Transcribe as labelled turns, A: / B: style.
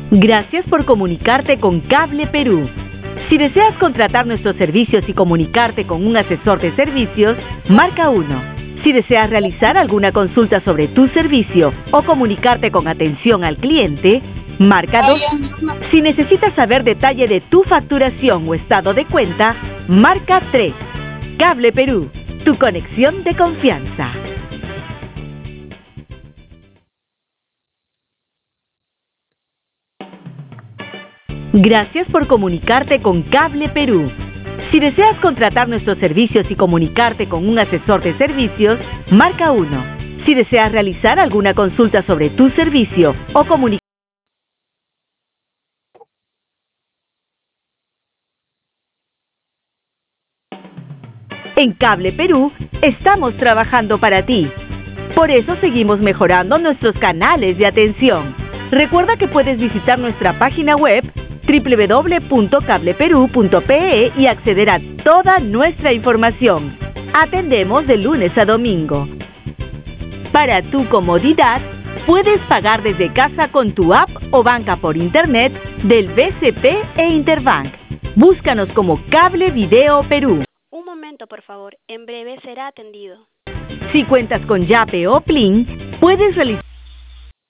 A: Gracias por comunicarte con Cable Perú. Si deseas contratar nuestros servicios y comunicarte con un asesor de servicios, marca 1. Si deseas realizar alguna consulta sobre tu servicio o comunicarte con atención al cliente, marca 2. Si necesitas saber detalle de tu facturación o estado de cuenta, marca 3. Cable Perú, tu conexión de confianza. Gracias por comunicarte con Cable Perú. Si deseas contratar nuestros servicios y comunicarte con un asesor de servicios, marca 1. Si deseas realizar alguna consulta sobre tu servicio o comunicarte en Cable Perú, estamos trabajando para ti. Por eso seguimos mejorando nuestros canales de atención. Recuerda que puedes visitar nuestra página web www.cableperu.pe y acceder a toda nuestra información. Atendemos de lunes a domingo. Para tu comodidad, puedes pagar desde casa con tu app o banca por internet del BCP e Interbank. Búscanos como Cable Video Perú.
B: Un momento, por favor. En breve será atendido.
A: Si cuentas con Yape o Plin, puedes realizar